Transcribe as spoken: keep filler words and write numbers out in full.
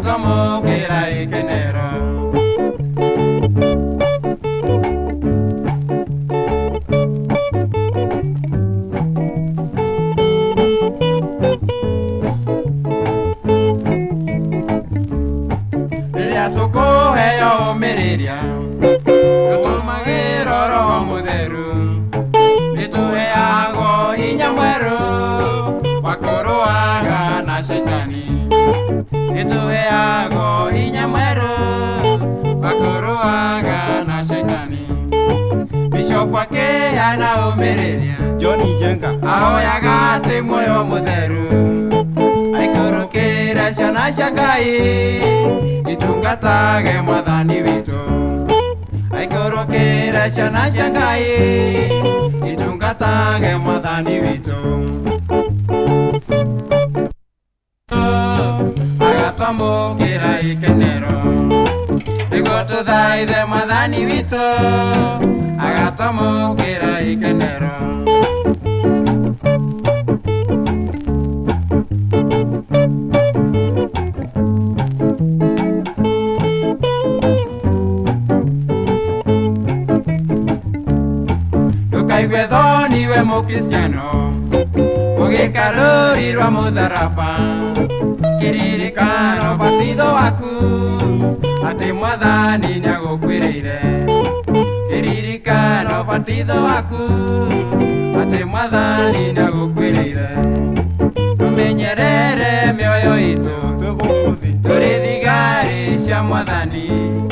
agatomũkĩra ikenero. Rĩrĩa tũkũheo ũmĩrĩria tũtũmagĩra Roho Mũtheru, nĩtũheagwo hinya mwerũ wa kũrũaga na Shaitani. Nĩtũheagwo hinya mwerũ wa kũrũaga na Shaitani. Bishop akĩheana ũmĩrĩria John Njenga ahoyaga atĩ muoyo mũtheru aikũrũkĩre ciana cia Ngai itungatage Mwathani witũ. Aikũrũkĩre ciana cia Ngai itungatage Mwathani witũ. Agatomũkĩra ikenero nĩguo tũthaithe Mwathani witũ. Agatomũkĩra ikenero. Ndũkaigue thoni we mũkristiano ũgĩka rũri rwa mũtharaba. Kĩririkano batitho waku atĩ Mwathani nĩagũkuĩrĩire. Kĩririkano batitho waku atĩ Mwathani nĩagũkuĩrĩire. Tũmenyerere mĩoyo itũ twĩgũkũ thĩ tũrĩ thigari cia Mwathani.